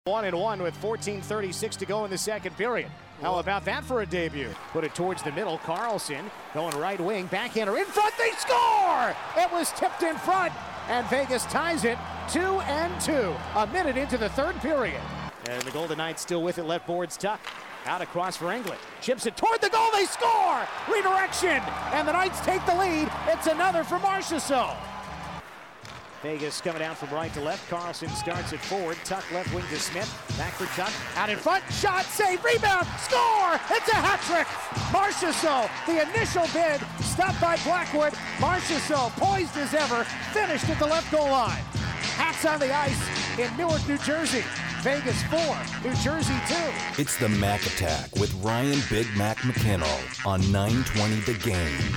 1-1 with 14:36 to go in the second period. How about that for a debut? Put it towards the middle. Carlson going right wing. Backhander in front. They score! It was tipped in front, and Vegas ties it 2-2. A minute into the third period. And the Golden Knights still with it. Left boards Tuck. Out across for England. Chips it toward the goal. They score! Redirection! And the Knights take the lead. It's another for Marchessault. Vegas coming down from right to left. Carlson starts it forward. Tuck left wing to Smith. Back for Tuck. Out in front. Shot, save, rebound, score! It's a hat trick! Marchessault, the initial bid, stopped by Blackwood. Marchessault, poised as ever, finished at the left goal line. Hats on the ice in Newark, New Jersey. Vegas 4, New Jersey 2. It's the Mac Attack with Ryan Big Mac McKinnell on 920 The Game.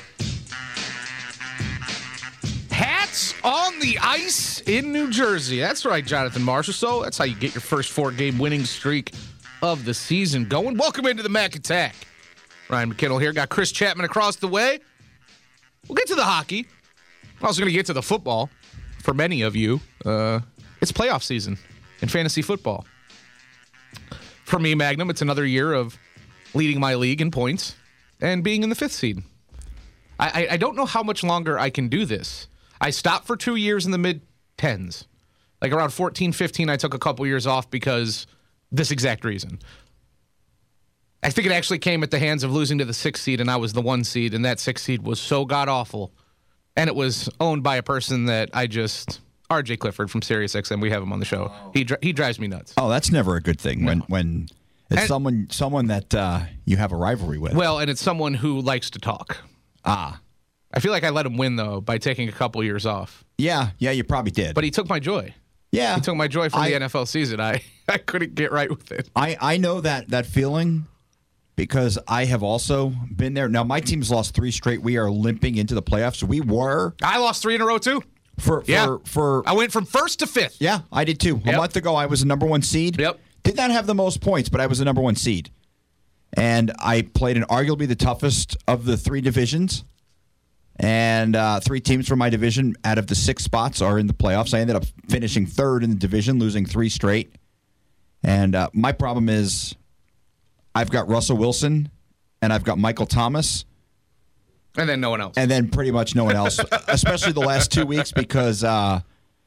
Hats on the ice in New Jersey. That's right, Jonathan Marchessault. That's how you get your first 4-game winning streak of the season going. Welcome into the Mac Attack. Ryan McKinnell here. Got Chris Chapman across the way. We'll get to the hockey. I'm also going to get to the football. For many of you, it's playoff season in fantasy football. For me, Magnum, it's another year of leading my league in points and being in the 5th seed. I don't know how much longer I can do this. I stopped for 2 years in the mid-10s. Like around 14, 15, I took a couple years off because this exact reason. I think it actually came at the hands of losing to the 6th seed, and I was the 1 seed, and that 6th seed was so god-awful. And it was owned by a person that RJ Clifford from SiriusXM. We have him on the show. Oh. He drives me nuts. Oh, that's never a good thing when it's someone that you have a rivalry with. Well, and it's someone who likes to talk. Ah. I feel like I let him win, though, by taking a couple years off. Yeah, you probably did. But he took my joy. Yeah. He took my joy from the NFL season. I couldn't get right with it. I know that feeling because I have also been there. Now, my team's lost 3 straight. We are limping into the playoffs. I lost 3 in a row, too. I went from 1st to 5th. Yeah, I did, too. Yep. A month ago, I was the number 1 seed. Yep. Did not have the most points, but I was the number 1 seed. And I played in arguably the toughest of the 3 divisions. And 3 teams from my division out of the 6 spots are in the playoffs. I ended up finishing 3rd in the division, losing 3 straight. And my problem is I've got Russell Wilson and I've got Michael Thomas. And then no one else. And then pretty much no one else, especially the last 2 weeks because I'm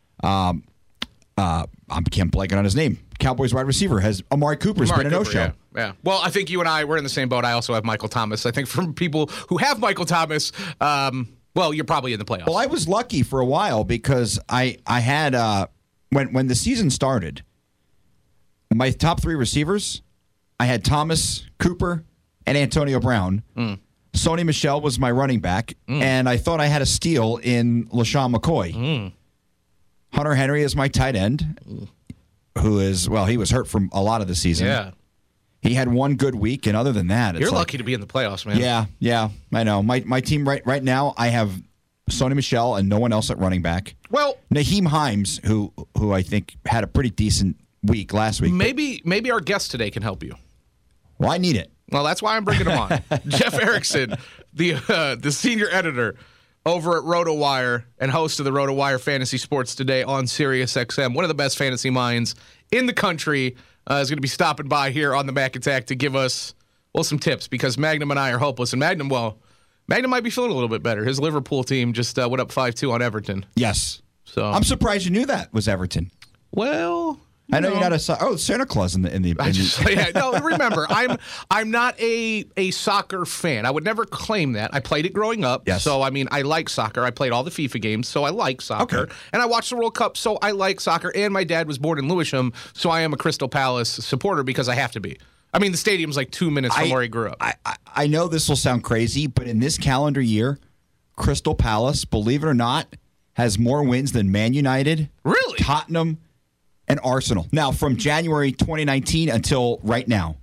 blanking on his name. Cowboys wide receiver has Amari Cooper's been a no-show. Yeah. Well, I think you and I, we're in the same boat. I also have Michael Thomas. I think from people who have Michael Thomas, you're probably in the playoffs. Well, I was lucky for a while because I had, when the season started, my top 3 receivers, I had Thomas, Cooper, and Antonio Brown. Sony Michel was my running back, and I thought I had a steal in LaShawn McCoy. Hunter Henry is my tight end, who is, he was hurt for a lot of the season. Yeah. He had 1 good week, and other than that, you're lucky to be in the playoffs, man. Yeah, I know. My team right now, I have Sony Michel and no one else at running back. Well, Naheem Himes, who I think had a pretty decent week last week. Maybe our guest today can help you. Well, I need it. Well, that's why I'm bringing him on. Jeff Erickson, the senior editor over at RotoWire and host of the RotoWire Fantasy Sports Today on SiriusXM. One of the best fantasy minds in the country is going to be stopping by here on the Mac Attack to give us, some tips because Magnum and I are hopeless. And Magnum might be feeling a little bit better. His Liverpool team just went up 5-2 on Everton. Yes. So I'm surprised you knew that was Everton. Well, I know you're not Santa Claus in the. Remember, I'm not a soccer fan. I would never claim that. I played it growing up. Yes. So I like soccer. I played all the FIFA games, so I like soccer. Okay. And I watched the World Cup, so I like soccer. And my dad was born in Lewisham, so I am a Crystal Palace supporter because I have to be. I mean, the stadium's like 2 minutes from where he grew up. I know this will sound crazy, but in this calendar year, Crystal Palace, believe it or not, has more wins than Man United, really, Tottenham, and Arsenal. Now, from January 2019 until right now,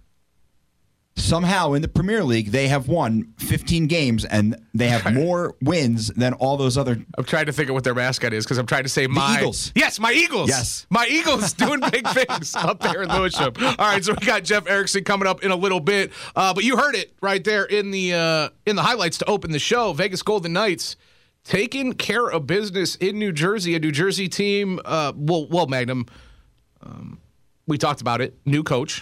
somehow in the Premier League, they have won 15 games, and they have more wins than all those other... I'm trying to think of what their mascot is, because I'm trying to say the Eagles. Yes, my Eagles. Yes. My Eagles doing big things up there in Lewisham. All right, so we got Jeff Erickson coming up in a little bit. But you heard it right there in the highlights to open the show. Vegas Golden Knights taking care of business in New Jersey. A New Jersey team, Magnum... we talked about it. New coach.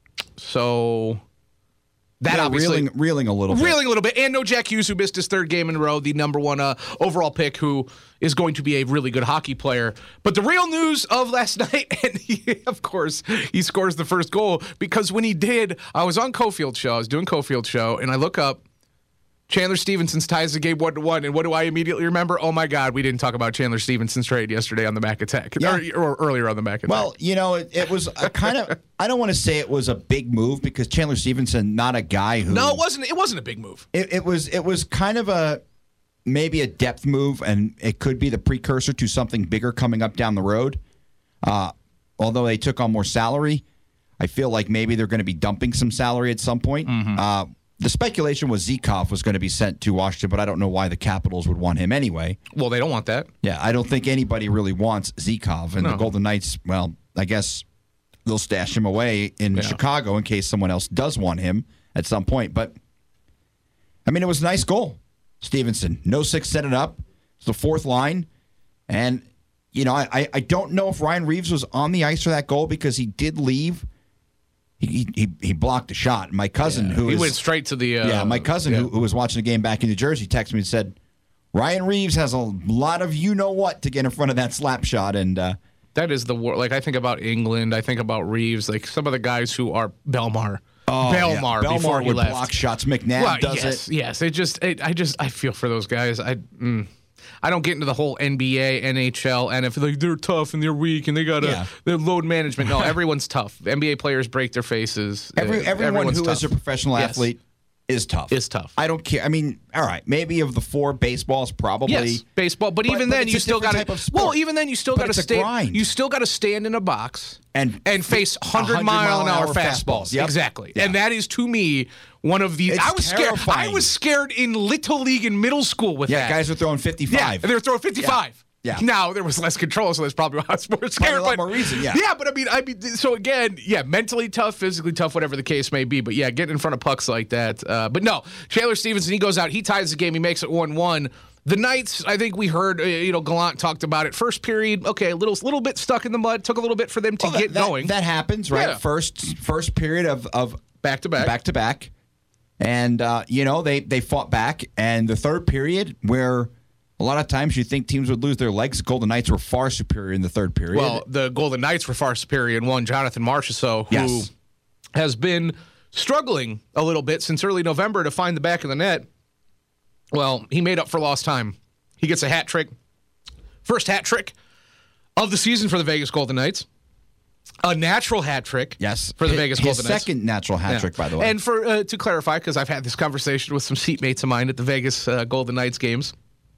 So that obviously reeling a little bit. And no Jack Hughes, who missed his third game in a row, the number one overall pick, who is going to be a really good hockey player. But the real news of last night, and of course, he scores the first goal, because when he did, I was on Cofield's show. I was doing Cofield's show, and I look up, Chandler Stevenson ties the game 1-1, and what do I immediately remember? Oh my God, we didn't talk about Chandler Stevenson's trade yesterday on the Mac Attack, or earlier on the Mac Attack. Well, it was a kind of, I don't want to say it was a big move, because Chandler Stevenson, not a guy who. No, it wasn't. It wasn't a big move. It was kind of maybe a depth move, and it could be the precursor to something bigger coming up down the road. Although they took on more salary, I feel like maybe they're going to be dumping some salary at some point. Mm-hmm. The speculation was Zykov was going to be sent to Washington, but I don't know why the Capitals would want him anyway. Well, they don't want that. Yeah, I don't think anybody really wants Zykov. And the Golden Knights, well, I guess they'll stash him away in Chicago in case someone else does want him at some point. But, I mean, it was a nice goal. Stevenson, no six, set it up. It's the fourth line. And, I don't know if Ryan Reeves was on the ice for that goal, because he did leave. He blocked a shot. My cousin, he went straight to the. My cousin who was watching the game back in New Jersey texted me and said, Ryan Reeves has a lot of what to get in front of that slap shot, and that is the war. Like, I think about England, I think about Reeves, like some of the guys who are Belmar. Belmar before he would left. Block shots. McNabb does it. Yes. I feel for those guys. I don't get into the whole NBA, NHL, and if they're tough and they're weak and they got their load management. No, everyone's tough. NBA players break their faces. Everyone who is a professional athlete is tough. I don't care. I mean, all right, maybe of the four, baseball's probably baseball, but even then you still got to. Well, even then you still got to stand. You still got to stand in a box and face 100-mile-an-hour fastballs. Yep. Exactly, and that is, to me, one of the. I was terrifying. Scared. I was scared in Little League in middle school with that. Yeah, guys were throwing 55. Yeah, they were throwing 55. Yeah. Now there was less control, so that's probably why I was more scared. A lot more reason, yeah. Yeah, but I mean, so again, mentally tough, physically tough, whatever the case may be. But yeah, getting in front of pucks like that. But no, Chandler Stevenson, he goes out, he ties the game, he makes it 1-1. The Knights, I think we heard, Gallant talked about it. First period, okay, a little bit stuck in the mud. Took a little bit for them to get going. That happens, right? Yeah. First period of back to back, and they fought back. And the third period, where a lot of times you think teams would lose their legs, the Golden Knights were far superior in the third period. Well, the Golden Knights were far superior in one. Jonathan Marchessault, who has been struggling a little bit since early November to find the back of the net. Well, he made up for lost time. He gets a hat trick. First hat trick of the season for the Vegas Golden Knights. A natural hat trick for the Vegas Golden Knights. His second natural hat trick, by the way. And for to clarify, because I've had this conversation with some seatmates of mine at the Vegas Golden Knights games,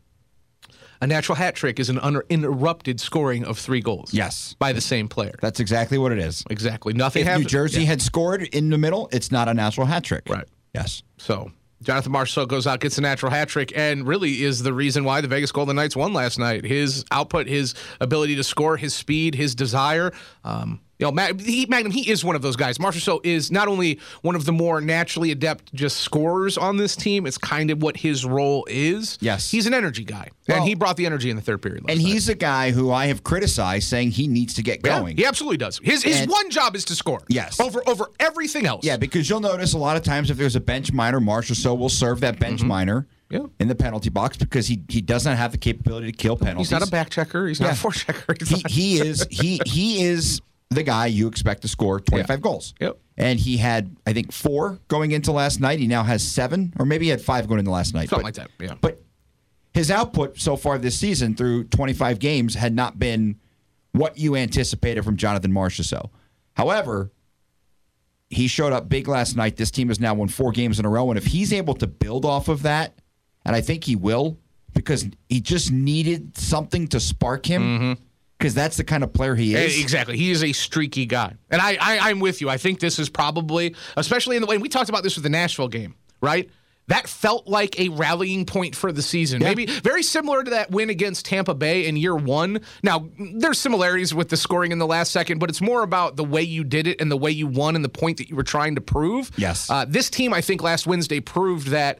a natural hat trick is an uninterrupted scoring of 3 goals. Yes. By the same player. That's exactly what it is. Exactly. Nothing happened. If New Jersey had scored in the middle, it's not a natural hat trick. Right. Yes. So Jonathan Marchessault goes out, gets a natural hat trick, and really is the reason why the Vegas Golden Knights won last night. His output, his ability to score, his speed, his desire. Magnum, he is one of those guys. Marchessault is not only one of the more naturally adept just scorers on this team, it's kind of what his role is. Yes. He's an energy guy, and he brought the energy in the third period last night. He's a guy who I have criticized, saying he needs to get going. He absolutely does. His one job is to score. Yes. Over everything else. Yeah, because you'll notice a lot of times if there's a bench minor, Marchessault will serve that bench minor. Yeah. In the penalty box, because he doesn't have the capability to kill penalties. He's not a back checker. He's not a forechecker. He is the guy you expect to score 25 goals. Yep. And he had, I think, 4 going into last night. He now has 7, or maybe he had 5 going into last night. Something like that, yeah. But his output so far this season through 25 games had not been what you anticipated from Jonathan Marchessault. However, he showed up big last night. This team has now won 4 games in a row. And if he's able to build off of that, and I think he will, because he just needed something to spark him, because that's the kind of player he is. Exactly. He is a streaky guy. And I'm with you. I think this is probably, especially in the way, we talked about this with the Nashville game, right? That felt like a rallying point for the season. Maybe very similar to that win against Tampa Bay in year 1. Now, there's similarities with the scoring in the last second, but it's more about the way you did it and the way you won and the point that you were trying to prove. Yes. This team, I think, last Wednesday proved that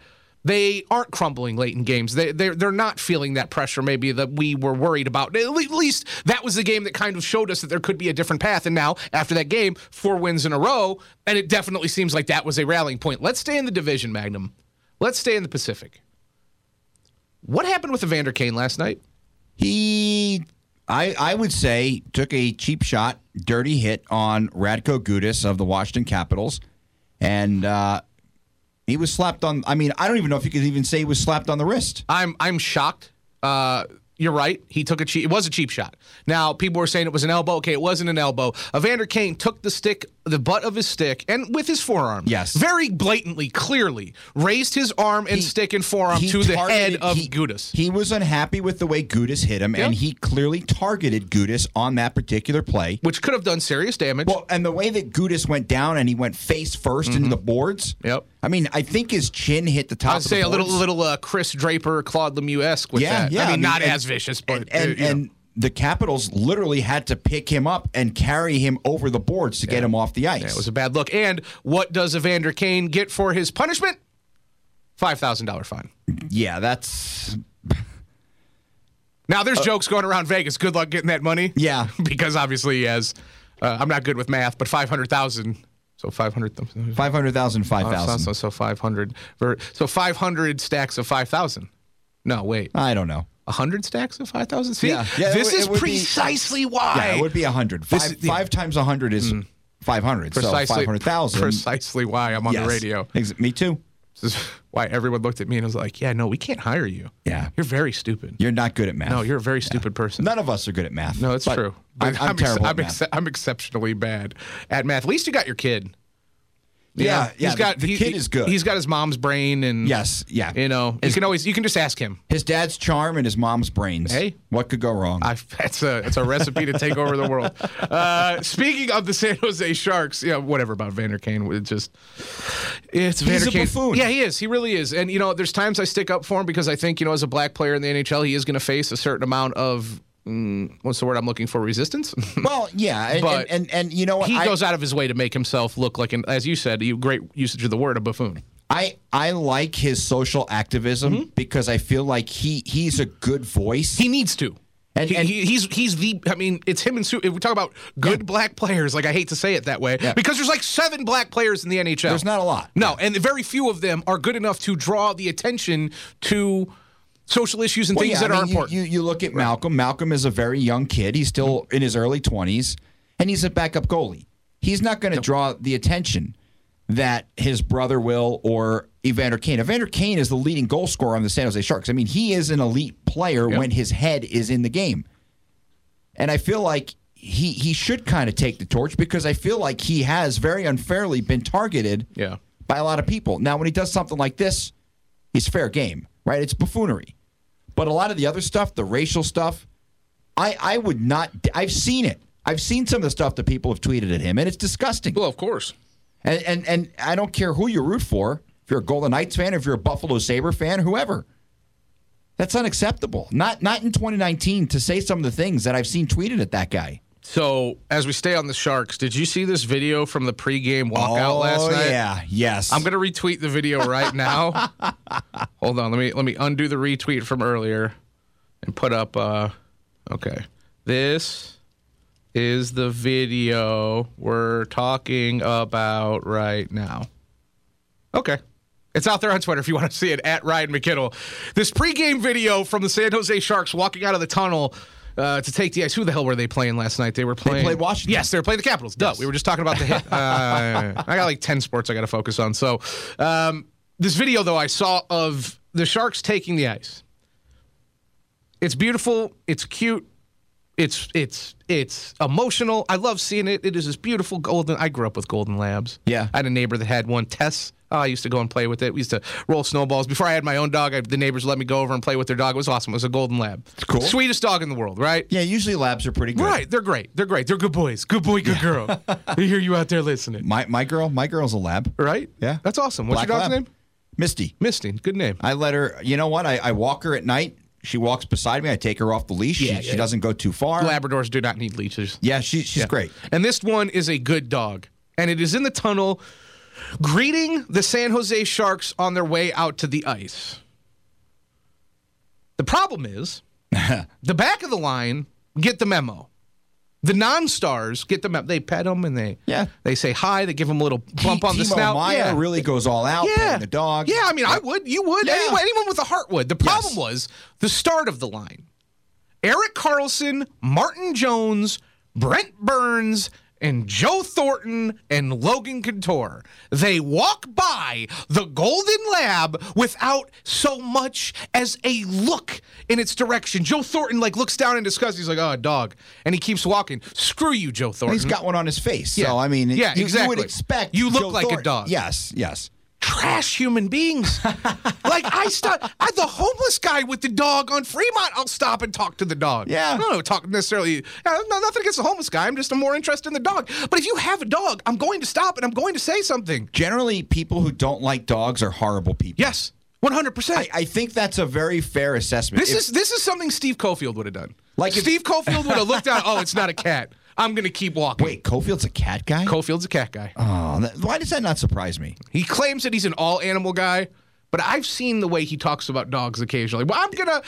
they aren't crumbling late in games. They're not feeling that pressure maybe that we were worried about. At least that was the game that kind of showed us that there could be a different path. And now, after that game, 4 wins in a row, and it definitely seems like that was a rallying point. Let's stay in the division, Magnum. Let's stay in the Pacific. What happened with Evander Kane last night? I would say, took a cheap shot, dirty hit on Radko Gudas of the Washington Capitals, and he was slapped on. I mean, I don't even know if you could even say he was slapped on the wrist. I'm shocked. You're right. He took it was a cheap shot. Now, people were saying it was an elbow. Okay, it wasn't an elbow. Evander Kane took the butt of his stick, and with his forearm, yes, very blatantly, clearly, raised his arm and stick and forearm to the head of Gudas. He was unhappy with the way Gudas hit him, and he clearly targeted Gudas on that particular play. Which could have done serious damage. Well, and the way that Gudas went down and he went face first into the boards. Yep. I mean, I think his chin hit the top of the boards. I'd say a little Chris Draper, Claude Lemieux-esque with that. Yeah, I mean, not as vicious, but... And the Capitals literally had to pick him up and carry him over the boards to get him off the ice. Yeah, it was a bad look. And what does Evander Kane get for his punishment? $5,000 fine. Yeah, that's... Now, there's jokes going around Vegas. Good luck getting that money. Yeah. Because obviously he has... I'm not good with math, but 500,000... So 500,000. 500,000, 5,000. So 500. So 500 stacks of 5,000. No, wait. I don't know. 100 stacks of 5,000? See, this is precisely why. Yeah, it would be 100. Five times 100 is 500. Precisely, so 500,000. Precisely why I'm on the radio. Me too. This is why everyone looked at me and was like, yeah, no, we can't hire you. Yeah. You're very stupid. You're not good at math. No, you're a very stupid person. None of us are good at math. No, it's true. I'm terrible at math. I'm exceptionally bad at math. At least you got your kid. Yeah, the kid is good. He's got his mom's brain, and you can just ask him. His dad's charm and his mom's brains. Hey, what could go wrong? It's a recipe to take over the world. Speaking of the San Jose Sharks, whatever about Evander Kane. It's Evander Kane. He's a buffoon. Yeah, he is. He really is. And there's times I stick up for him because I think as a black player in the NHL, he is going to face a certain amount of. What's the word I'm looking for? Resistance? Well, yeah. And you know what? He goes out of his way to make himself look like, as you said, great usage of the word, a buffoon. I like his social activism because I feel like he's a good voice. He needs to. And he's it's him and Sue. If we talk about good black players, like I hate to say it that way, because there's like 7 black players in the NHL. There's not a lot. No, and very few of them are good enough to draw the attention to social issues and things that are important. You look at Malcolm. Malcolm is a very young kid. He's still in his early 20s, and he's a backup goalie. He's not going to draw the attention that his brother will or Evander Kane. Evander Kane is the leading goal scorer on the San Jose Sharks. I mean, he is an elite player when his head is in the game. And I feel like he should kind of take the torch because I feel like he has very unfairly been targeted by a lot of people. Now, when he does something like this, he's fair game, right? It's buffoonery. But a lot of the other stuff, the racial stuff, I would not. I've seen it. I've seen some of the stuff that people have tweeted at him, and it's disgusting. Well, of course. And I don't care who you root for, if you're a Golden Knights fan, if you're a Buffalo Sabre fan, whoever. That's unacceptable. Not in 2019 to say some of the things that I've seen tweeted at that guy. So, as we stay on the Sharks, did you see this video from the pregame walkout last night? Oh, yeah. Yes. I'm going to retweet the video right now. Hold on. Let me undo the retweet from earlier and put up, okay. This is the video we're talking about right now. Okay. It's out there on Twitter if you want to see it, at Ryan McKinnell. This pregame video from the San Jose Sharks walking out of the tunnel to take the ice. Who the hell were they playing last night? They played Washington. Yes, they were playing the Capitals. Duh. We were just talking about the hit. I got like 10 sports I got to focus on. So this video, though, I saw of the Sharks taking the ice. It's beautiful. It's cute. It's emotional. I love seeing it. It is this beautiful golden. I grew up with golden labs. Yeah. I had a neighbor that had one. Tess. I used to go and play with it. We used to roll snowballs. Before I had my own dog, the neighbors let me go over and play with their dog. It was awesome. It was a golden lab. It's cool. Sweetest dog in the world, right? Yeah, usually labs are pretty good. Right. They're great. They're great. They're good boys. Good boy, good girl. I hear you out there listening. My girl's a lab. Right? Yeah. That's awesome. What's Black your dog's lab. name? Misty. Misty. Good name. I let her, you know what? I walk her at night. She walks beside me. I take her off the leash. She doesn't go too far. Labradors do not need leashes. Yeah, she's great. And this one is a good dog. And it is in the tunnel greeting the San Jose Sharks on their way out to the ice. The problem is the back of the line get the memo. The non-stars get the memo. They pet them and they say hi. They give them a little bump on the snout. Meyer really goes all out petting the dog. Yeah, I mean, I would. You would. Yeah. Anyone with a heart would. The problem was the start of the line. Erik Karlsson, Martin Jones, Brent Burns, and Joe Thornton and Logan Couture. They walk by the Golden Lab without so much as a look in its direction. Joe Thornton looks down in disgust. He's like, oh, a dog. And he keeps walking. Screw you, Joe Thornton. He's got one on his face. Yeah. So, I mean, exactly. You would expect you look Joe like Thornton. A dog. Yes. Trash human beings. I the homeless guy with the dog on Fremont, I'll stop and talk to the dog. Yeah. I don't talk necessarily. Nothing against the homeless guy. I'm just more interested in the dog. But if you have a dog, I'm going to stop and I'm going to say something. Generally, people who don't like dogs are horrible people. Yes, 100%. I think that's a very fair assessment. This is something Steve Cofield would have done. Steve Cofield would have looked down. Oh, it's not a cat. I'm going to keep walking. Wait, Cofield's a cat guy? Cofield's a cat guy. Oh, why does that not surprise me? He claims that he's an all-animal guy, but I've seen the way he talks about dogs occasionally. Well,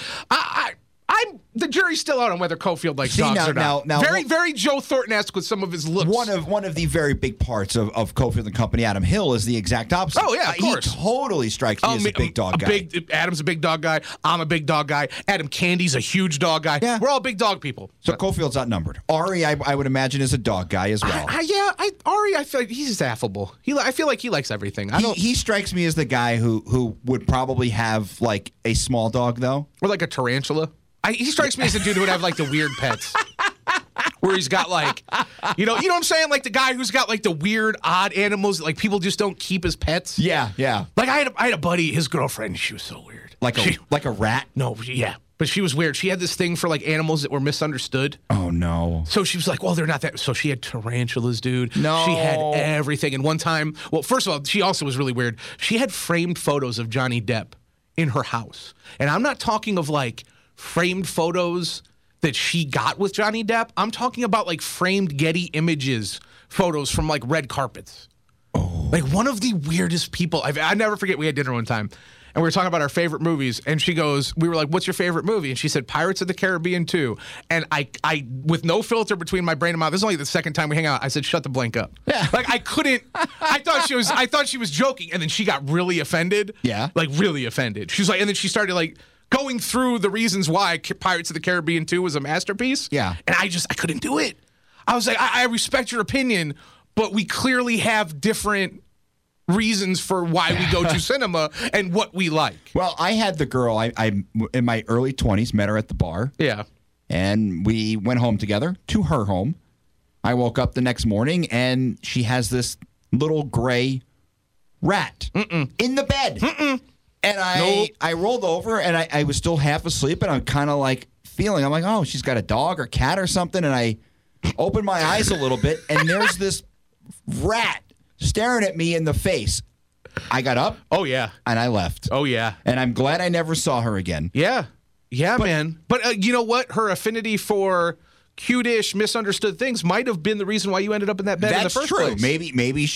the jury's still out on whether Cofield likes dogs or not. Now, very Joe Thornton-esque with some of his looks. One of the very big parts of Cofield and Company, Adam Hill, is the exact opposite. Oh, yeah, of course. He totally strikes me as a big dog guy. Adam's a big dog guy. I'm a big dog guy. Adam Candy's a huge dog guy. Yeah. We're all big dog people. So Cofield's outnumbered. Ari, I would imagine, is a dog guy as well. Ari, I feel like he's just affable. I feel like he likes everything. He strikes me as the guy who would probably have a small dog, though. Or like a tarantula. He strikes me as a dude who would have the weird pets. Where he's got you know what I'm saying? Like the guy who's got the weird, odd animals that people just don't keep as pets. Yeah. I had a buddy, his girlfriend, she was so weird. Like a rat? No, yeah. But she was weird. She had this thing for animals that were misunderstood. Oh, no. So she was like, well, they're not that. So she had tarantulas, dude. No. She had everything. And one time, well, first of all, she also was really weird. She had framed photos of Johnny Depp in her house. And I'm not talking of framed photos that she got with Johnny Depp. I'm talking about framed Getty Images photos from red carpets. Oh. One of the weirdest people. I never forget, we had dinner one time and we were talking about our favorite movies and she goes, we were like, what's your favorite movie? And she said, Pirates of the Caribbean 2. And I with no filter between my brain and mouth, this is only the second time we hang out, I said, shut the blank up. Yeah. I couldn't, I thought she was joking. And then she got really offended. Yeah. Really offended. She was and then she started going through the reasons why Pirates of the Caribbean 2 was a masterpiece. Yeah. And I couldn't do it. I was like, I respect your opinion, but we clearly have different reasons for why we go to cinema and what we like. Well, I had the girl, I in my early 20s, met her at the bar. Yeah. And we went home together to her home. I woke up the next morning and she has this little gray rat in the bed. And I rolled over and I was still half asleep and I'm kind of feeling, I'm like, oh, she's got a dog or cat or something. And I opened my eyes a little bit and there's this rat staring at me in the face. I got up. Oh, yeah. And I left. Oh, yeah. And I'm glad I never saw her again. Yeah. Yeah, man. But you know what? Her affinity for cute-ish, misunderstood things might have been the reason why you ended up in that bed in the first place. Maybe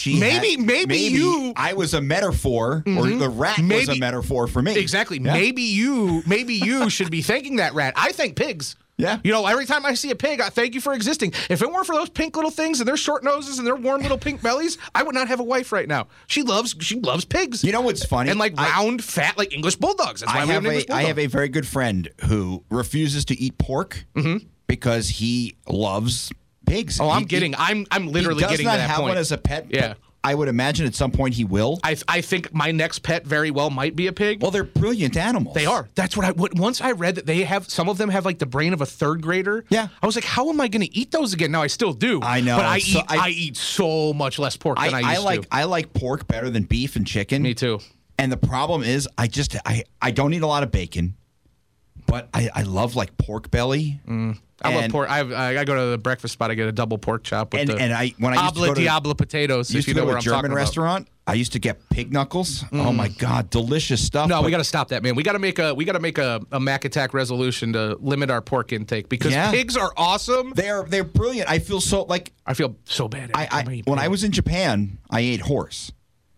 I was a metaphor, or the rat was a metaphor for me. Exactly. Yeah. Maybe you should be thanking that rat. I thank pigs. Yeah. Every time I see a pig, I thank you for existing. If it weren't for those pink little things and their short noses and their warm little pink bellies, I would not have a wife right now. She loves pigs. You know what's funny? And round, fat, English bulldogs. That's why we have an English bulldog. I have a very good friend who refuses to eat pork because he loves pigs. Oh, I'm literally getting to that point. He does not have one as a pet. Yeah. I would imagine at some point he will. I think my next pet very well might be a pig. Well, they're brilliant animals. They are. That's once I read that some of them have the brain of a third grader. Yeah. I was like, how am I going to eat those again? Now I still do. I know. But I eat so much less pork than I used to. I like pork better than beef and chicken. Me too. And the problem is I don't eat a lot of bacon, but I love pork belly. I love pork. I go to the breakfast spot. I get a double pork chop with when I used to go to Diablo potatoes. Used if you to know go where to I'm a German restaurant. I used to get pig knuckles. Oh my god, delicious stuff. No, we got to stop that, man. We got to make a Mac Attack resolution to limit our pork intake because pigs are awesome. They're brilliant. I feel so I feel so bad. When I was in Japan, I ate horse.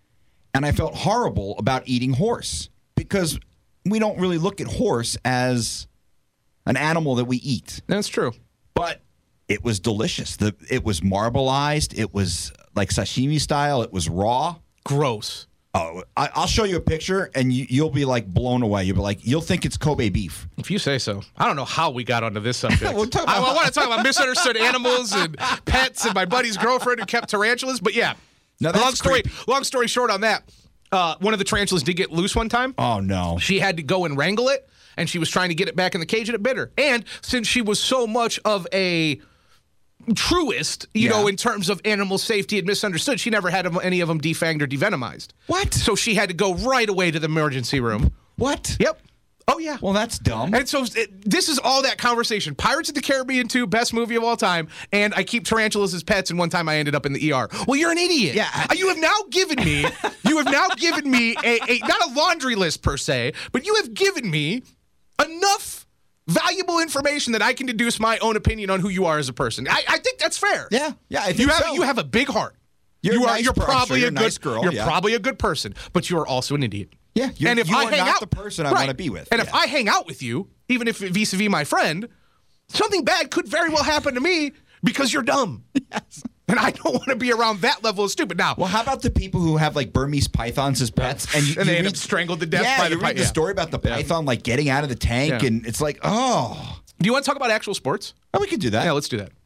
And I felt horrible about eating horse because we don't really look at horse as an animal that we eat. That's true. But it was delicious. It was marbleized. It was like sashimi style. It was raw. Gross. Oh, I'll show you a picture, and you'll be like blown away. You'll think it's Kobe beef. If you say so. I don't know how we got onto this subject. I want to talk about misunderstood animals and pets and my buddy's girlfriend who kept tarantulas. But yeah, no, long story short on that. One of the tarantulas did get loose one time. Oh no! She had to go and wrangle it, and she was trying to get it back in the cage, and it bit her. And since she was so much of a truist, you know, in terms of animal safety and misunderstood, she never had any of them defanged or devenomized. What? So she had to go right away to the emergency room. What? Yep. Oh, yeah. Well, that's dumb. And so this is all that conversation. Pirates of the Caribbean 2, best movie of all time, and I keep tarantulas as pets, and one time I ended up in the ER. Well, you're an idiot. Yeah. You have now given me a not a laundry list per se, but you have given me enough valuable information that I can deduce my own opinion on who you are as a person. I think that's fair. Yeah. I think you have a big heart. You're probably a nice girl. You're probably a good person, but you are also an idiot. Yeah, and if I hang out, the person I want to be with. And if I hang out with you, even if vis-a-vis my friend, something bad could very well happen to me because you're dumb. Yes. And I don't want to be around that level of stupid. Now, well, how about the people who have like Burmese pythons as pets, and they end up strangled to death by the python? The story about the python like getting out of the tank, and it's like, oh. Do you want to talk about actual sports? Oh, we could do that. Yeah, let's do that.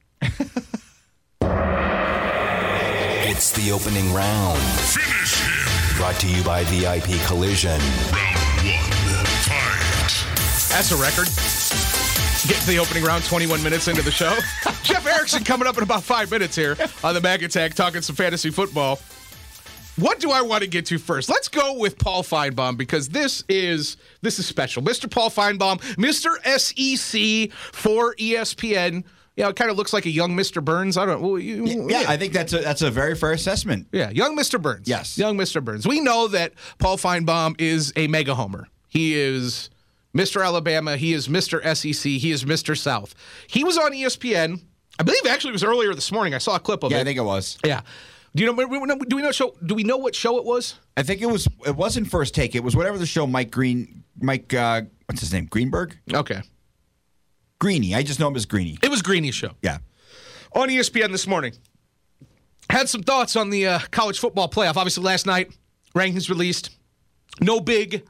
It's the opening round. Finish him. Brought to you by VIP Collision. Round 1, fight. That's a record. Get to the opening round 21 minutes into the show. Jeff Erickson coming up in about 5 minutes here on the Mac Attack talking some fantasy football. What do I want to get to first? Let's go with Paul Feinbaum because this is special. Mr. Paul Feinbaum, Mr. SEC for ESPN. Yeah, it kind of looks like a young Mr. Burns. I don't know. Yeah, I think that's a very fair assessment. Yeah, young Mr. Burns. Yes. Young Mr. Burns. We know that Paul Feinbaum is a mega homer. He is Mr. Alabama. He is Mr. SEC. He is Mr. South. He was on ESPN. I believe actually it was earlier this morning. I saw a clip of it. Yeah, I think it was. Yeah. Do we know what show it was? I think it wasn't First Take. It was whatever the show Mike what's his name? Greenberg? Okay. Greeny. I just know him as Greeny. It was Greeny's show. Yeah. On ESPN this morning. Had some thoughts on the college football playoff. Obviously last night, rankings released. No big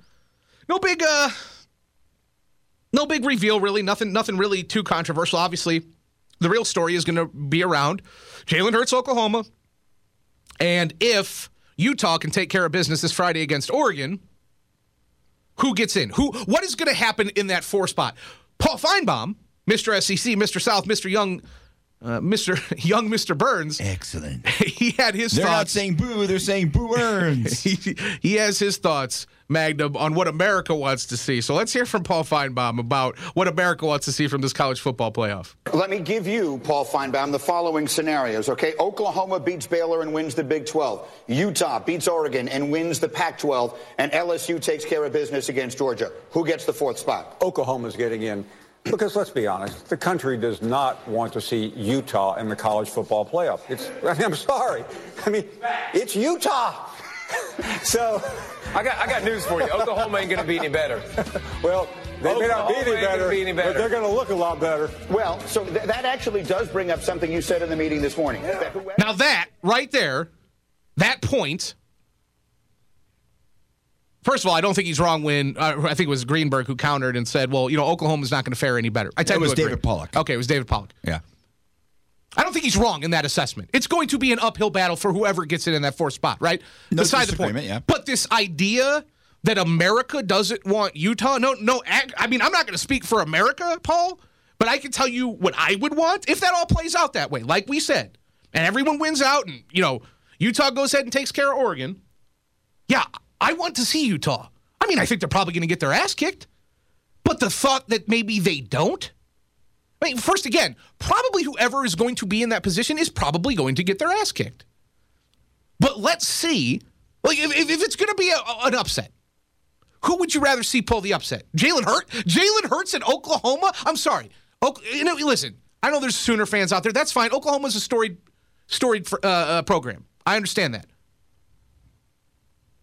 reveal really. Nothing really too controversial. Obviously, the real story is going to be around Jalen Hurts, Oklahoma. And if Utah can take care of business this Friday against Oregon, who gets in? What is going to happen in that 4 spot? Paul Feinbaum, Mr. SEC, Mr. South, Mr. Young, Mr. Burns. Excellent. He had his they're thoughts. They're not saying boo, they're saying boo earns. He has his thoughts, Magnum, on what America wants to see. So let's hear from Paul Feinbaum about what America wants to see from this college football playoff. Let me give you, Paul Feinbaum, the following scenarios, okay? Oklahoma beats Baylor and wins the Big 12. Utah beats Oregon and wins the Pac-12. And LSU takes care of business against Georgia. Who gets the 4th spot? Oklahoma's getting in. Because let's be honest, the country does not want to see Utah in the college football playoff. I'm sorry. It's Utah. So I got news for you. Oklahoma ain't going to be any better. Well, they may not be any better, but they're going to look a lot better. Well, so that actually does bring up something you said in the meeting this morning. Yeah. Now that, right there, that point, first of all, I don't think he's wrong when, I think it was Greenberg who countered and said, well, Oklahoma's not going to fare any better. It was David Pollock. Okay, it was David Pollock. Yeah. I don't think he's wrong in that assessment. It's going to be an uphill battle for whoever gets in that 4th spot, right? No Beside the point. Yeah. But this idea that America doesn't want Utah, I'm not going to speak for America, Paul, but I can tell you what I would want if that all plays out that way, like we said, and everyone wins out and, Utah goes ahead and takes care of Oregon. Yeah, I want to see Utah. I think they're probably going to get their ass kicked, but the thought that maybe they don't, first again, probably whoever is going to be in that position is probably going to get their ass kicked. But let's see, if it's going to be an upset, who would you rather see pull the upset? Jalen Hurts in Oklahoma? I'm sorry. Listen, I know there's Sooner fans out there. That's fine. Oklahoma's a storied program. I understand that.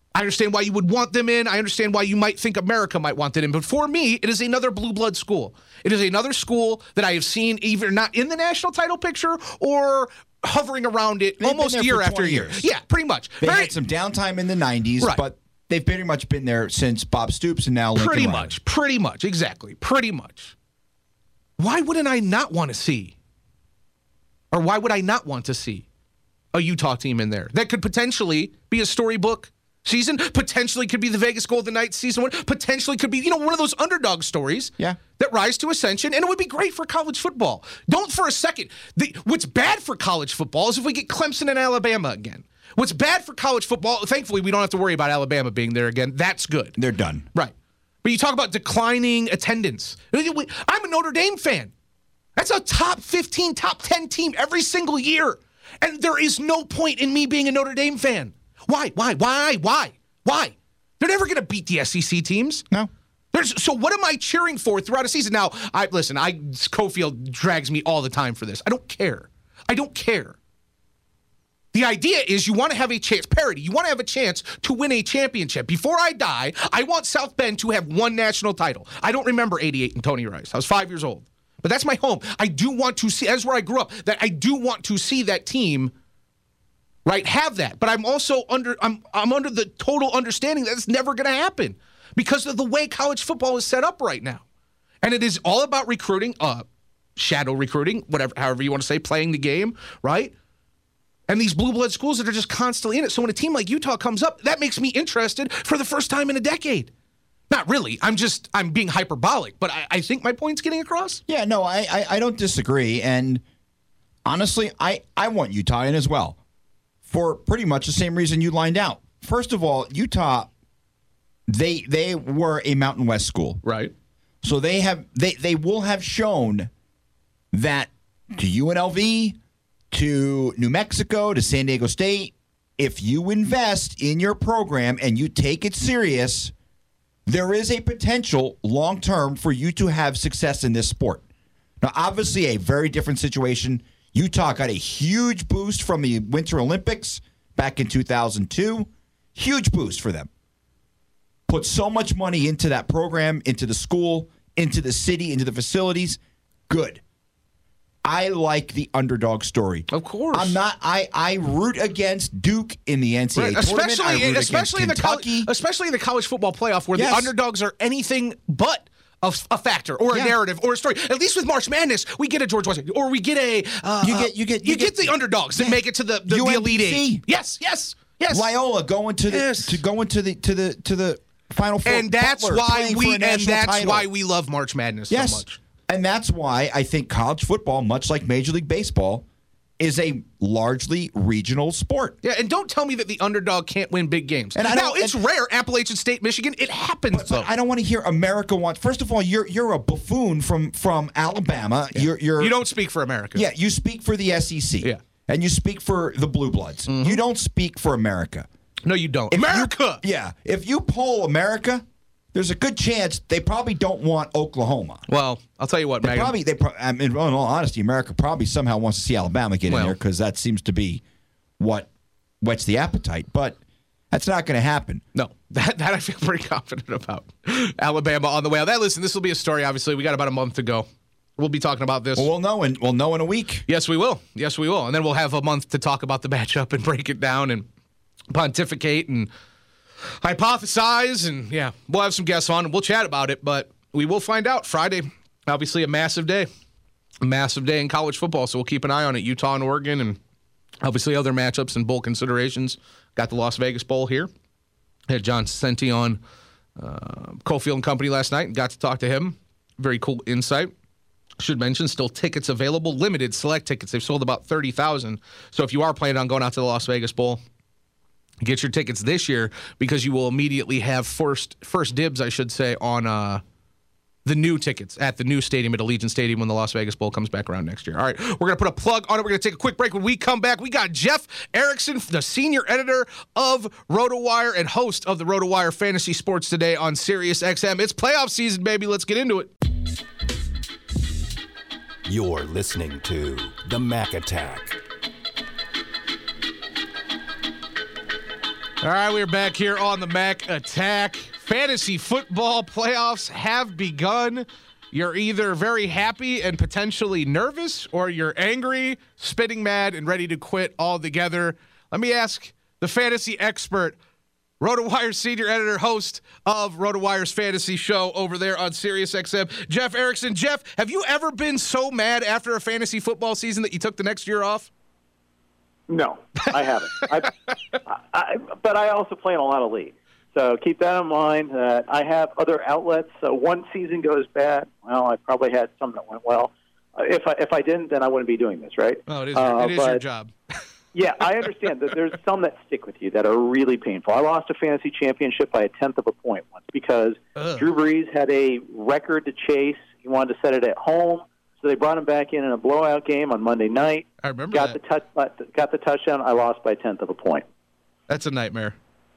I understand why you would want them in. I understand why you might think America might want them in. But for me, it is another blue blood school. It is another school that I have seen either not in the national title picture or hovering around it almost year after year. Yeah, pretty much. They had some downtime in the 90s, right. But they've pretty much been there since Bob Stoops and now Lincoln Riley. Pretty much, exactly. Pretty much. Why wouldn't I not want to see? Or why would I not want to see a Utah team in there? That could potentially be a storybook season, potentially could be the Vegas Golden Knights season one, potentially could be, one of those underdog stories that rise to ascension, and it would be great for college football. Don't for a second. What's bad for college football is if we get Clemson and Alabama again. What's bad for college football, thankfully, we don't have to worry about Alabama being there again. That's good. They're done. Right. But you talk about declining attendance. I'm a Notre Dame fan. That's a top 15, top 10 team every single year. And there is no point in me being a Notre Dame fan. Why? They're never going to beat the SEC teams. No. So what am I cheering for throughout a season? Now, Cofield drags me all the time for this. I don't care. The idea is you want to have a chance, parity. You want to have a chance to win a championship. Before I die, I want South Bend to have one national title. I don't remember 88 and Tony Rice. I was 5 years old. But that's my home. I do want to see, that's where I grew up, that I do want to see that team, right, have that. But I'm also under the total understanding that it's never going to happen because of the way college football is set up right now. And it is all about recruiting, shadow recruiting, however you want to say, playing the game, right? And these blue blood schools that are just constantly in it. So when a team like Utah comes up, that makes me interested for the first time in a decade. Not really. I'm being hyperbolic, but I think my point's getting across. Yeah, no, I don't disagree. And honestly, I want Utah in as well for pretty much the same reason you lined out. First of all, Utah, they were a Mountain West school. Right. So they will have shown that to UNLV, to New Mexico, to San Diego State, if you invest in your program and you take it serious, there is a potential long-term for you to have success in this sport. Now, obviously, a very different situation. Utah got a huge boost from the Winter Olympics back in 2002. Huge boost for them. Put so much money into that program, into the school, into the city, into the facilities. Good. I like the underdog story. Of course. I'm not. I root against Duke in the NCAA tournament. Especially in the college football playoff, where the underdogs are anything but a factor or a narrative or a story. At least with March Madness, we get a George Washington, or we get a. You get the underdogs that make it to the Elite Eight. Yes. Loyola going to the Final Four. And that's why we love March Madness so much. And that's why I think college football, much like Major League Baseball, is a largely regional sport. Yeah, and don't tell me that the underdog can't win big games. It's rare. Appalachian State, Michigan, it happens, though. But I don't want to hear America wants. First of all, you're a buffoon from Alabama. Yeah. You don't speak for America. Yeah, you speak for the SEC. Yeah. And you speak for the Blue Bloods. Mm-hmm. You don't speak for America. No, you don't. America! If you poll America, there's a good chance they probably don't want Oklahoma. Well, I'll tell you what, Megan. In all honesty, America probably somehow wants to see Alabama get in there because that seems to be what whets the appetite. But that's not going to happen. No, that I feel pretty confident about. Alabama on the way out. Listen, this will be a story, obviously. We got about a month to go. We'll be talking about this. Well, we'll know in a week. Yes, we will. And then we'll have a month to talk about the matchup and break it down and pontificate and hypothesize, and we'll have some guests on and we'll chat about it, but we will find out Friday. Obviously a massive day in college football, so we'll keep an eye on it. Utah and Oregon, and obviously other matchups and bowl considerations. Got the Las Vegas Bowl here. Had John Senti on Cofield and Company last night and got to talk to him. Very cool insight. Should mention, still tickets available, limited select tickets. They've sold about 30,000. So if you are planning on going out to the Las Vegas Bowl, get your tickets this year because you will immediately have first dibs, I should say, on the new tickets at the new stadium at Allegiant Stadium when the Las Vegas Bowl comes back around next year. All right, we're going to put a plug on it. We're going to take a quick break. When we come back, we got Jeff Erickson, the senior editor of RotoWire and host of the RotoWire Fantasy Sports Today on Sirius XM. It's playoff season, baby. Let's get into it. You're listening to The Mac Attack. All right, we're back here on the Mac Attack. Fantasy football playoffs have begun. You're either very happy and potentially nervous, or you're angry, spitting mad, and ready to quit altogether. Let me ask the fantasy expert, RotoWire senior editor, host of RotoWire's fantasy show over there on SiriusXM, Jeff Erickson. Jeff, have you ever been so mad after a fantasy football season that you took the next year off? No, I haven't. But I also play in a lot of leagues. So keep that in mind. I have other outlets. So one season goes bad. Well, I probably had some that went well. If I didn't, then I wouldn't be doing this, right? Oh, it is your job. Yeah, I understand that there's some that stick with you that are really painful. I lost a fantasy championship by 1/10 of a point once because Drew Brees had a record to chase. He wanted to set it at home. So they brought him back in a blowout game on Monday night. I remember got the touchdown. I lost by 1/10 of a point. That's a nightmare.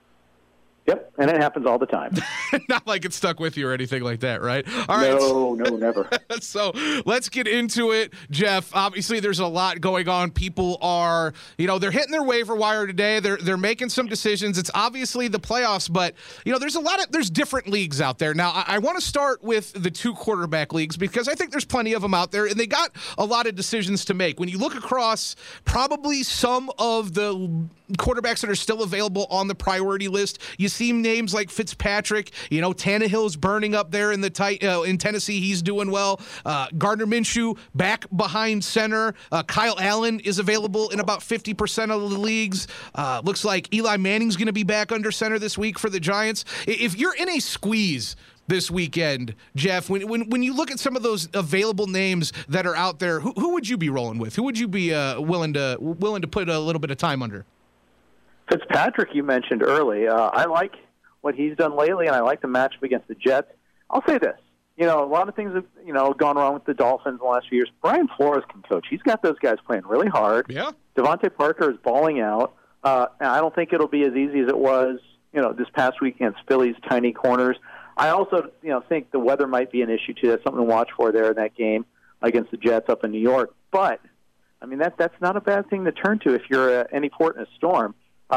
Yep, and it happens all the time. Not like it stuck with you or anything like that, right? All right. No, never. So let's get into it, Jeff. Obviously, there's a lot going on. People are, they're hitting their waiver wire today. They're making some decisions. It's obviously the playoffs, but there's different leagues out there. Now, I want to start with the 2 quarterback leagues because I think there's plenty of them out there, and they got a lot of decisions to make. When you look across probably some of the quarterbacks that are still available on the priority list, you see names like Fitzpatrick. Tannehill's burning up there in in Tennessee. He's doing well. Gardner Minshew back behind center. Kyle Allen is available in about 50% of the leagues. Looks like Eli Manning's going to be back under center this week for the Giants. If you're in a squeeze this weekend, Jeff, when you look at some of those available names that are out there, who would you be rolling with? Who would you be willing to put a little bit of time under? Fitzpatrick, you mentioned early. I like what he's done lately, and I like the matchup against the Jets. I'll say this. A lot of things have, gone wrong with the Dolphins in the last few years. Brian Flores can coach. He's got those guys playing really hard. Yeah. Devontae Parker is balling out. And I don't think it'll be as easy as it was, this past week against Philly's tiny corners. I also, think the weather might be an issue, too. That's something to watch for there in that game against the Jets up in New York. But, that's not a bad thing to turn to if you're any port in a storm.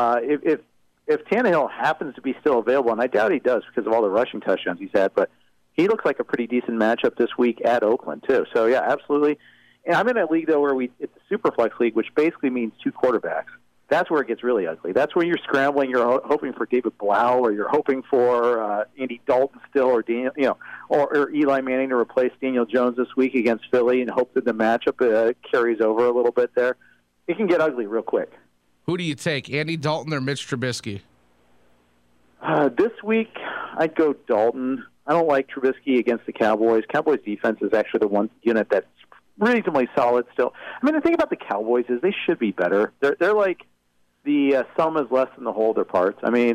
If Tannehill happens to be still available, and I doubt he does because of all the rushing touchdowns he's had, but he looks like a pretty decent matchup this week at Oakland, too. So, yeah, absolutely. And I'm in a league, though, where it's a Superflex league, which basically means 2 quarterbacks. That's where it gets really ugly. That's where you're scrambling. You're hoping for David Blau, or you're hoping for Andy Dalton still, or or Eli Manning to replace Daniel Jones this week against Philly, and hope that the matchup carries over a little bit there. It can get ugly real quick. Who do you take, Andy Dalton or Mitch Trubisky? This week, I'd go Dalton. I don't like Trubisky against the Cowboys. Cowboys' defense is actually the one unit that's reasonably solid still. The thing about the Cowboys is they should be better. They're like the sum is less than the whole of their parts. They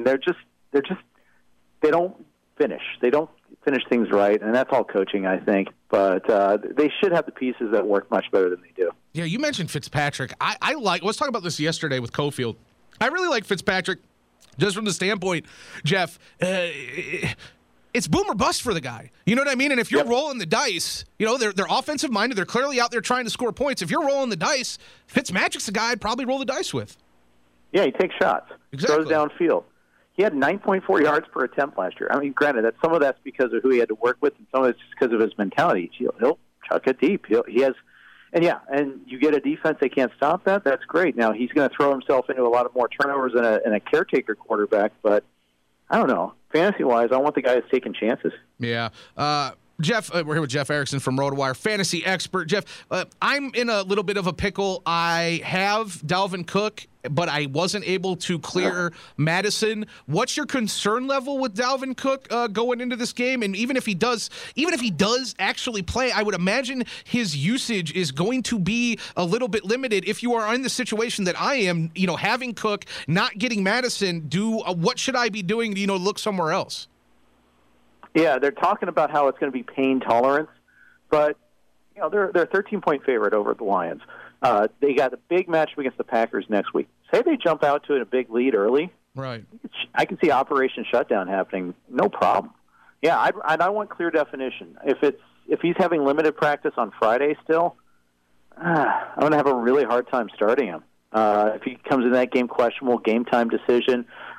don't finish. They don't finish things right, and that's all coaching, I think. But they should have the pieces that work much better than they do. Yeah, you mentioned Fitzpatrick. I was talking about this yesterday with Cofield. I really like Fitzpatrick just from the standpoint, Jeff, it's boom or bust for the guy. You know what I mean? And if you're rolling the dice, they're offensive minded. They're clearly out there trying to score points. If you're rolling the dice, Fitzmagic's the guy I'd probably roll the dice with. Yeah, he takes shots. Exactly. Throws downfield. He had 9.4 yards per attempt last year. Granted, some of that's because of who he had to work with, and some of it's just because of his mentality. He'll chuck it deep. And you get a defense that can't stop that. That's great. Now he's going to throw himself into a lot of more turnovers than a caretaker quarterback. But I don't know. Fantasy-wise, I want the guy that's taking chances. Yeah. Jeff, we're here with Jeff Erickson from RotoWire, fantasy expert. Jeff, I'm in a little bit of a pickle. I have Dalvin Cook, but I wasn't able to clear Madison. What's your concern level with Dalvin Cook going into this game? And even if he does actually play, I would imagine his usage is going to be a little bit limited. If you are in the situation that I am, having Cook, not getting Madison, what should I be doing to look somewhere else? Yeah, they're talking about how it's going to be pain tolerance, but they're a 13-point favorite over the Lions. They got a big matchup against the Packers next week. Say they jump out to a big lead early, right? I can see Operation Shutdown happening, no problem. Yeah, I want clear definition. If he's having limited practice on Friday still, I'm going to have a really hard time starting him. If he comes in that game questionable, game time decision.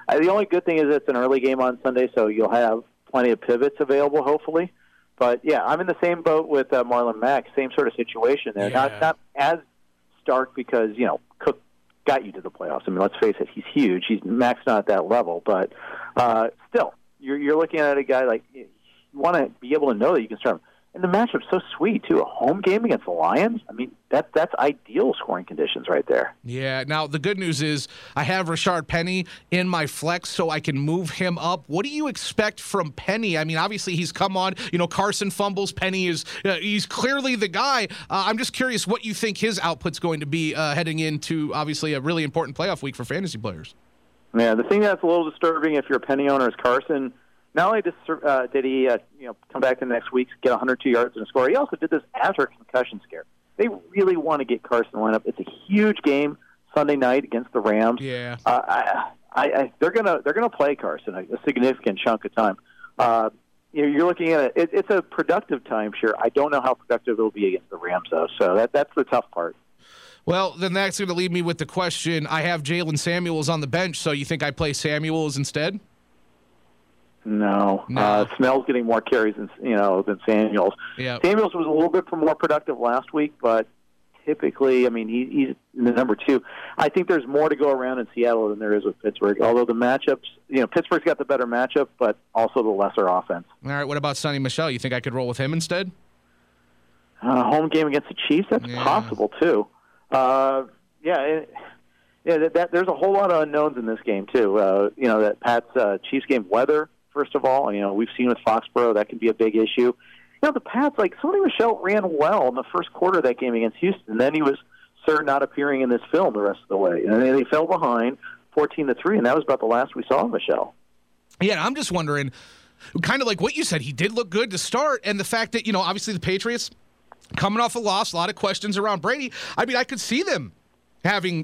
The only good thing is it's an early game on Sunday, so you'll have plenty of pivots available, hopefully. But, yeah, I'm in the same boat with Marlon Mack, same sort of situation there. Yeah. Not as stark because, Cook got you to the playoffs. I mean, let's face it, he's huge. Mack's not at that level. But still, you're looking at a guy like you want to be able to know that you can start him. And the matchup's so sweet, too. A home game against the Lions? I mean, that's ideal scoring conditions right there. Yeah. Now, the good news is I have Rashard Penny in my flex, so I can move him up. What do you expect from Penny? I mean, obviously, he's come on. Carson fumbles. Penny is he's clearly the guy. I'm just curious what you think his output's going to be heading into, obviously, a really important playoff week for fantasy players. Yeah, the thing that's a little disturbing if you're a Penny owner is Carson. Not only did he come back the next week, get 102 yards and a score, he also did this after a concussion scare. They really want to get Carson lined up. It's a huge game Sunday night against the Rams. Yeah, they're gonna play Carson a significant chunk of time. You're looking at it. It's a productive timeshare. I don't know how productive it'll be against the Rams though. So that's the tough part. Well, then that's going to leave me with the question. I have Jalen Samuels on the bench, so you think I play Samuels instead? No. Snell's getting more carries than Samuels. Yep. Samuels was a little bit more productive last week, but typically, I mean, he's in the number 2. I think there's more to go around in Seattle than there is with Pittsburgh. Although the matchups, Pittsburgh's got the better matchup, but also the lesser offense. All right. What about Sonny Michel? You think I could roll with him instead? Home game against the Chiefs, that's possible too. There's a whole lot of unknowns in this game too. That Pats Chiefs game weather. First of all, we've seen with Foxborough that can be a big issue. The Pats, Sonny Michel ran well in the first quarter of that game against Houston. Then he was not appearing in this film the rest of the way. And they fell behind 14-3, and that was about the last we saw of Michel. Yeah, I'm just wondering, kind of like what you said, he did look good to start, and the fact that, obviously the Patriots coming off a loss, a lot of questions around Brady. I mean, I could see them having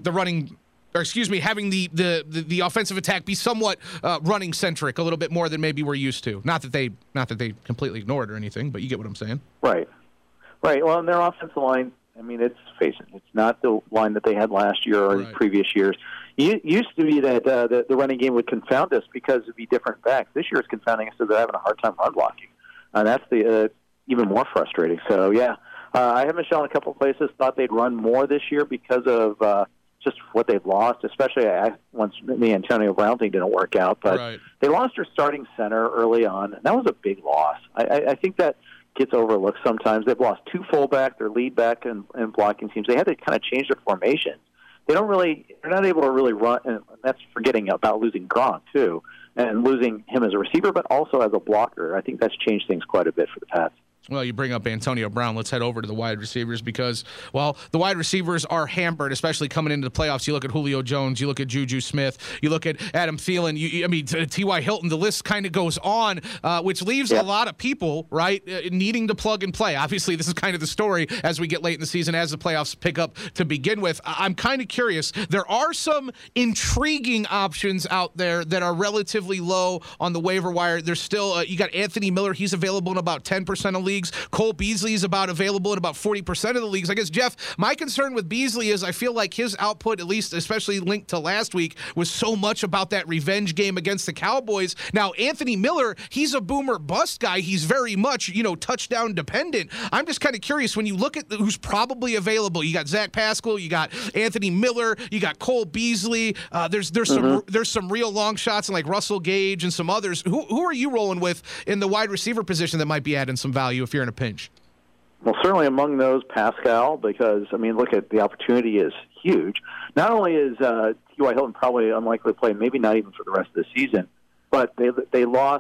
having the offensive attack be somewhat running centric, a little bit more than maybe we're used to. Not that they completely ignored it or anything, but you get what I'm saying. Right. Well, in their offensive line, I mean, it's not the line that they had last year or previous years. It used to be that the running game would confound us because it'd be different backs. This year it's confounding us because they're having a hard time run blocking. That's the even more frustrating. So yeah, I have Michel in a couple of places. Thought they'd run more this year because of just what they've lost, especially once the Antonio Brown thing didn't work out. But they lost their starting center early on, and that was a big loss. I think that gets overlooked sometimes. They've lost 2 fullback, their lead back, and blocking teams. They had to kind of change their formation. They're not able to really run, and that's forgetting about losing Gronk, too, and losing him as a receiver, but also as a blocker. I think that's changed things quite a bit for the Pats. Well, you bring up Antonio Brown. Let's head over to the wide receivers because, well, the wide receivers are hampered, especially coming into the playoffs. You look at Julio Jones, you look at Juju Smith, you look at Adam Thielen, T.Y. Hilton. The list kind of goes on, which leaves a lot of people, needing to plug and play. Obviously, this is kind of the story as we get late in the season, as the playoffs pick up to begin with. I'm kind of curious. There are some intriguing options out there that are relatively low on the waiver wire. There's still, you got Anthony Miller. He's available in about 10% of leagues. Cole Beasley is available in about 40% of the leagues. I guess, Jeff, my concern with Beasley is I feel like his output, at least especially linked to last week, was so much about that revenge game against the Cowboys. Now, Anthony Miller, he's a boomer bust guy. He's very much, touchdown dependent. I'm just kind of curious when you look at who's probably available. You got Zach Pascal, you got Anthony Miller, you got Cole Beasley. There's some real long shots and like Russell Gage and some others. Who are you rolling with in the wide receiver position that might be adding some value if you're in a pinch? Well, certainly among those, Pascal, because, look at the opportunity is huge. Not only is T.Y. Hilton probably unlikely to play, maybe not even for the rest of the season, but they've lost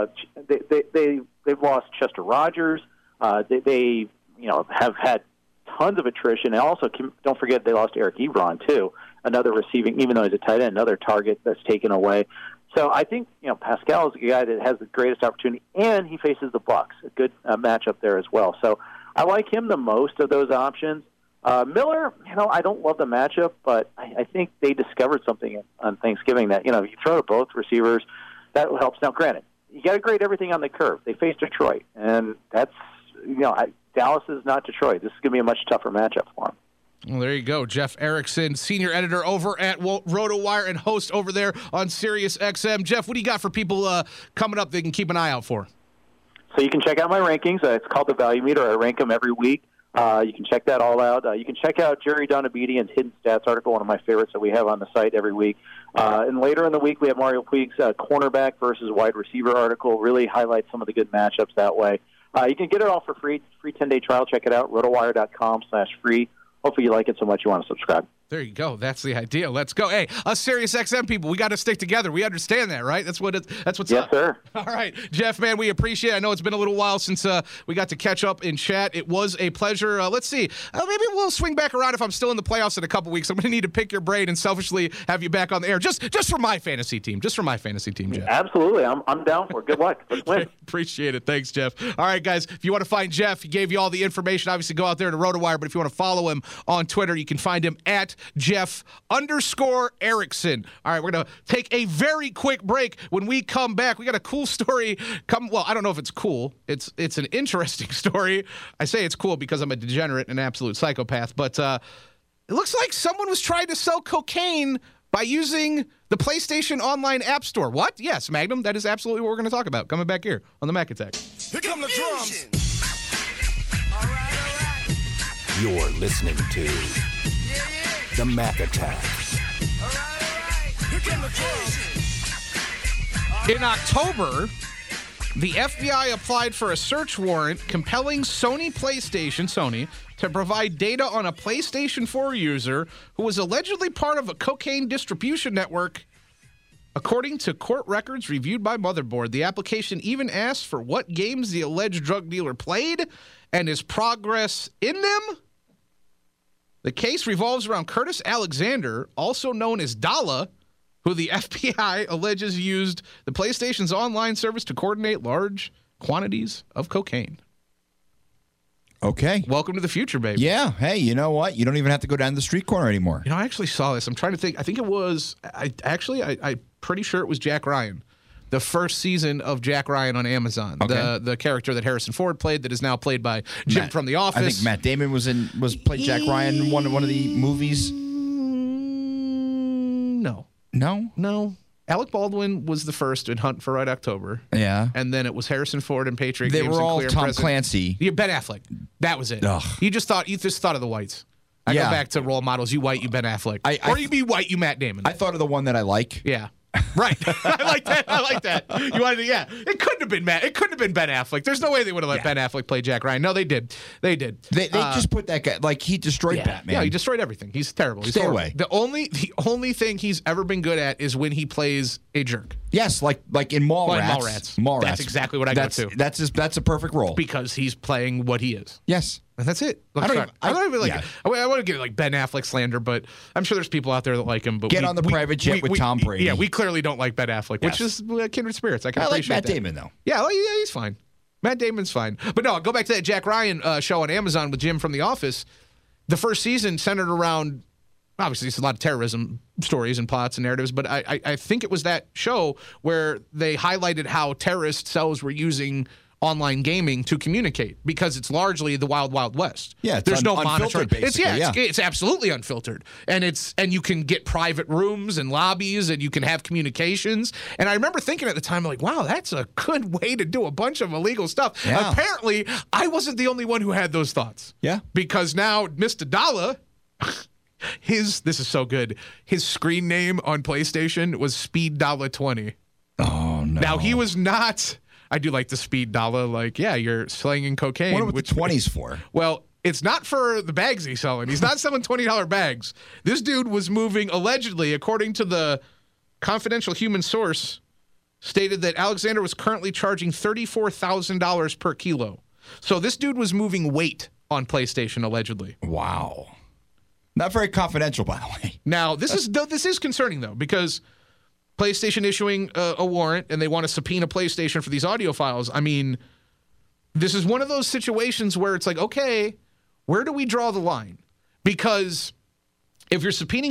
Chester Rogers. They have had tons of attrition. And also, don't forget, they lost Eric Ebron, too, another receiving, even though he's a tight end, another target that's taken away. So I think Pascal is the guy that has the greatest opportunity, and he faces the Bucs, a good matchup there as well. So I like him the most of those options. Miller, I don't love the matchup, but I think they discovered something on Thanksgiving that you throw to both receivers, that helps. Now, granted, you got to grade everything on the curve. They face Detroit, and that's Dallas is not Detroit. This is going to be a much tougher matchup for them. Well, there you go. Jeff Erickson, senior editor over at RotoWire and host over there on Sirius XM. Jeff, what do you got for people coming up they can keep an eye out for? So you can check out my rankings. It's called the Value Meter. I rank them every week. You can check that all out. You can check out Jerry Donabedian's Hidden Stats article, one of my favorites that we have on the site every week. And later in the week, we have Mario Puig's cornerback versus wide receiver article. Really highlights some of the good matchups that way. You can get it all for free. Free 10-day trial. Check it out, rotowire.com/free. Hopefully you like it so much you want to subscribe. There you go. That's the idea. Let's go. Hey, us Sirius XM people, we got to stick together. We understand that, right? That's what's yes, up. Yes, sir. All right, Jeff, man, we appreciate it. I know it's been a little while since we got to catch up and chat. It was a pleasure. Let's see. Maybe we'll swing back around if I'm still in the playoffs in a couple weeks. I'm going to need to pick your brain and selfishly have you back on the air just for my fantasy team. Just for my fantasy team, Jeff. Absolutely. I'm down for it. Good luck. Let's win. Appreciate it. Thanks, Jeff. All right, guys, if you want to find Jeff, he gave you all the information. Obviously, go out there to RotoWire, but if you want to follow him on Twitter, you can find him at Jeff_Erickson. All right, we're going to take a very quick break. When we come back, we got a cool story. Well, I don't know if it's cool. It's an interesting story. I say it's cool because I'm a degenerate and an absolute psychopath, but it looks like someone was trying to sell cocaine by using the PlayStation Online App Store. What? Yes, Magnum, that is absolutely what we're going to talk about. Coming back here on the Mac Attack. Here come the drums. You're listening to the Mac Attack. Here come the drums. In October, the FBI applied for a search warrant compelling Sony to provide data on a PlayStation 4 user who was allegedly part of a cocaine distribution network. According to court records reviewed by Motherboard, the application even asked for what games the alleged drug dealer played and his progress in them. The case revolves around Curtis Alexander, also known as Dalla, who the FBI alleges used the PlayStation's online service to coordinate large quantities of cocaine. Okay. Welcome to the future, baby. Yeah. Hey, you know what? You don't even have to go down to the street corner anymore. You know, I actually saw this. I'm trying to think. I think it was, I'm pretty sure it was Jack Ryan. The first season of Jack Ryan on Amazon. Okay. The character that Harrison Ford played that is now played by Jim from The Office. I think Matt Damon played Jack Ryan in one of the movies. No. Alec Baldwin was the first in Hunt for Red October. Yeah. And then it was Harrison Ford in Patriot They Games. were all and Tom President. Clancy. Yeah, Ben Affleck. That was it. Ugh. You just thought of the whites. I go back to role models. You white, you Ben Affleck. Or you be white, you Matt Damon. I thought of the one that I like. Yeah. Right. I like that. You wanted to, yeah. It couldn't have been Matt. It couldn't have been Ben Affleck. There's no way they would have let Ben Affleck play Jack Ryan. No, they did. They just put that guy, like, he destroyed Batman. Yeah, he destroyed everything. He's terrible. He's Stay horrible. away. The only thing he's ever been good at is when he plays a jerk. Yes, like in Mallrats. Mallrats. That's exactly what I go to. That's a perfect role. Because he's playing what he is. Yes. And that's it. I don't even like. I want to get like Ben Affleck slander, but I'm sure there's people out there that like him. But Get on the private jet with Tom Brady. Yeah, we clearly don't like Ben Affleck, which is kindred spirits. I can I like appreciate Matt that. Damon though. Yeah, he's fine. Matt Damon's fine. But no, go back to that Jack Ryan show on Amazon with Jim from The Office. The first season centered around, obviously, it's a lot of terrorism stories and plots and narratives, but I think it was that show where they highlighted how terrorist cells were using online gaming to communicate because it's largely the wild, wild west. Yeah, there's no monitoring. Basically, it's absolutely unfiltered, and you can get private rooms and lobbies, and you can have communications. And I remember thinking at the time, like, wow, that's a good way to do a bunch of illegal stuff. Yeah. Apparently, I wasn't the only one who had those thoughts. Yeah, because now Mr. Dalla. This is so good. His screen name on PlayStation was Speed Dalla 20. Oh no! Now he was not. I do like the Speed Dalla. Like, yeah, you're slanging cocaine. What are the 20s for? Well, it's not for the bags he's selling. He's not selling $20 bags. This dude was moving allegedly, according to the confidential human source, stated that Alexander was currently charging $34,000 per kilo. So this dude was moving weight on PlayStation allegedly. Wow. Not very confidential, by the way. Now, this is concerning, though, because PlayStation issuing a warrant and they want to subpoena PlayStation for these audio files. I mean, this is one of those situations where it's like, okay, where do we draw the line? Because if you're subpoenaing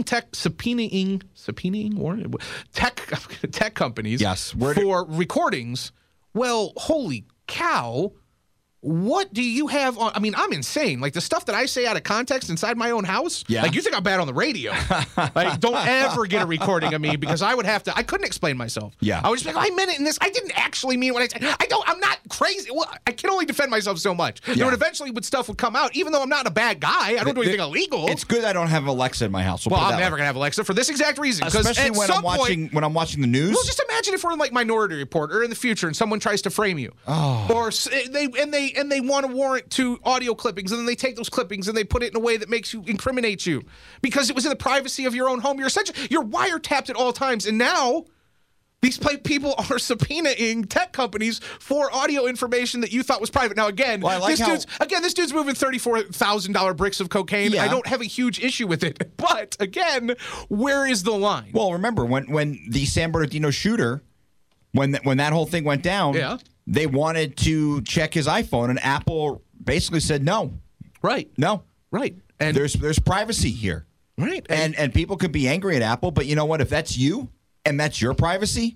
tech companies yes, for recordings, well, holy cow, what do you have on? I mean, I'm insane. Like the stuff that I say out of context inside my own house. Yeah. Like you think I'm bad on the radio. Like don't ever get a recording of me because I couldn't explain myself. Yeah. I would just be like, I meant it in this. I didn't actually mean what I said. I'm not crazy. Well, I can only defend myself so much. Yeah. There would eventually stuff would come out, even though I'm not a bad guy. I don't do anything illegal. It's good I don't have Alexa in my house. Well, I'm never going to have Alexa for this exact reason. Especially when I'm watching the news. Well, just imagine if we're like Minority Report or in the future and someone tries to frame you. Oh. Or they want a warrant to audio clippings, and then they take those clippings and they put it in a way that incriminates you because it was in the privacy of your own home. You're wiretapped at all times, and now these people are subpoenaing tech companies for audio information that you thought was private. Now, again, this dude's moving $34,000 bricks of cocaine. Yeah. I don't have a huge issue with it, but again, where is the line? Well, remember when the San Bernardino shooter, when that whole thing went down, yeah. They wanted to check his iPhone, and Apple basically said no. Right. No. Right. And there's privacy here. Right. And people could be angry at Apple, but you know what? If that's you and that's your privacy,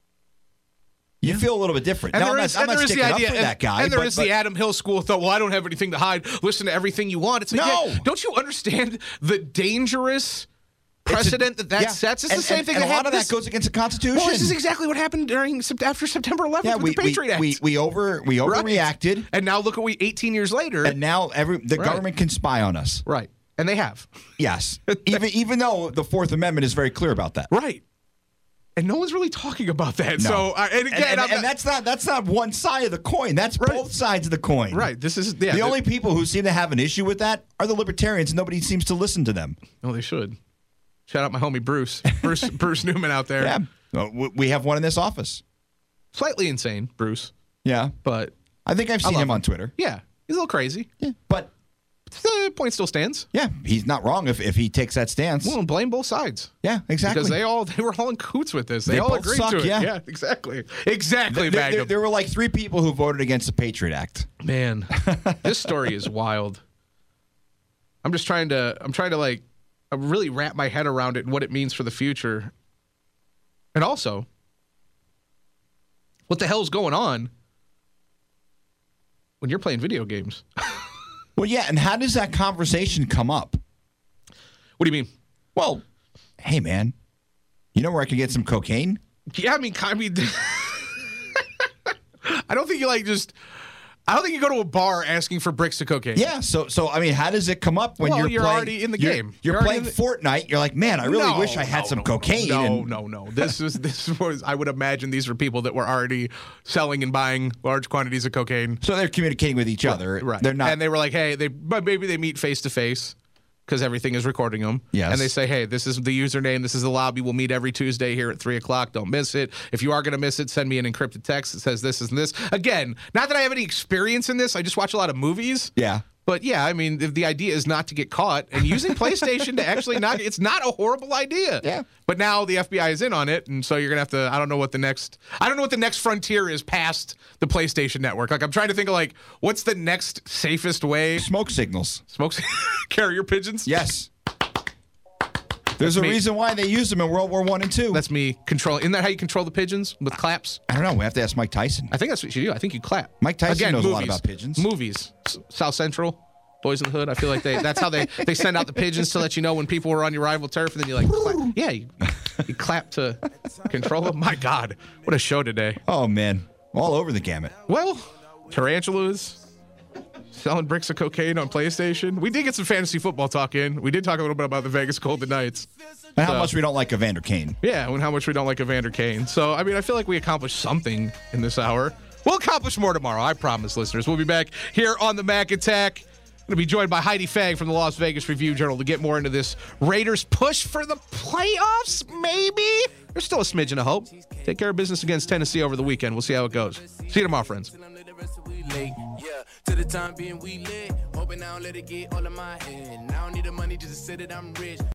you feel a little bit different. And now, I'm not sticking up for that guy. And there is the Adam Hill school thought, well, I don't have anything to hide. Listen to everything you want. It's like, no. Yeah, don't you understand the dangerous precedent that sets? It's the same thing. And a lot of that goes against the Constitution. Well, this is exactly what happened after September 11th with the Patriot Act. We overreacted. Right. And now look at 18 years later. And now the government can spy on us. Right. And they have. Yes. even though the Fourth Amendment is very clear about that. Right. And no one's really talking about that. No. So, and that's not one side of the coin. That's both sides of the coin. Right. This is the only people who seem to have an issue with that are the libertarians. Nobody seems to listen to them. No, they should. Shout out my homie Bruce Newman out there. Yeah, we have one in this office. Slightly insane, Bruce. Yeah, but I think I've seen him on Twitter. Yeah, he's a little crazy. Yeah, but the point still stands. Yeah, he's not wrong if he takes that stance. Well, blame both sides. Yeah, exactly. Because they were all in cahoots with this. They all both agreed suck, to it. Yeah, exactly. There were like 3 people who voted against the Patriot Act. Man, this story is wild. I'm trying to like really wrap my head around it and what it means for the future. And also, what the hell's going on when you're playing video games? Well, yeah, and how does that conversation come up? What do you mean? Well, hey, man, you know where I can get some cocaine? Yeah, I mean, I don't think I don't think you go to a bar asking for bricks of cocaine. Yeah, so I mean, how does it come up when you're already in the game? You're playing Fortnite. You're like, man, I really wish I had some cocaine. No. This was. I would imagine these were people that were already selling and buying large quantities of cocaine. So they're communicating with each other, right? They're not, and they were like, hey, maybe they meet face to face because everything is recording them. Yes. And they say, hey, this is the username. This is the lobby. We'll meet every Tuesday here at 3:00. Don't miss it. If you are going to miss it, send me an encrypted text that says this and this. Again, not that I have any experience in this. I just watch a lot of movies. Yeah. But yeah, I mean, the idea is not to get caught, and using PlayStation to actually it's not a horrible idea. Yeah. But now the FBI is in on it, and so you're gonna have to. I don't know what the next frontier is past the PlayStation network. Like I'm trying to think of like what's the next safest way? Smoke signals. Carrier pigeons. Yes. There's a reason why they used them in World War I and II. That's me controlling. Isn't that how you control the pigeons with claps? I don't know. We have to ask Mike Tyson. I think that's what you do. I think you clap. Mike Tyson knows movies, a lot about pigeons. Movies. South Central. Boys in the Hood. I feel like that's how they send out the pigeons to let you know when people are on your rival turf, and then you like clap. Yeah, you clap to control them. My God, what a show today. Oh man, all over the gamut. Well, tarantulas, selling bricks of cocaine on PlayStation. We did get some fantasy football talk in. We did talk a little bit about the Vegas Golden Knights. And how much we don't like Evander Kane. Yeah, and how much we don't like Evander Kane. So, I mean, I feel like we accomplished something in this hour. We'll accomplish more tomorrow, I promise, listeners. We'll be back here on the Mac Attack. Going to be joined by Heidi Fang from the Las Vegas Review-Journal to get more into this Raiders push for the playoffs, maybe? There's still a smidgen of hope. Take care of business against Tennessee over the weekend. We'll see how it goes. See you tomorrow, friends. To the time being we lit, hoping I don't let it get all of my head. I don't need the money just to say that I'm rich.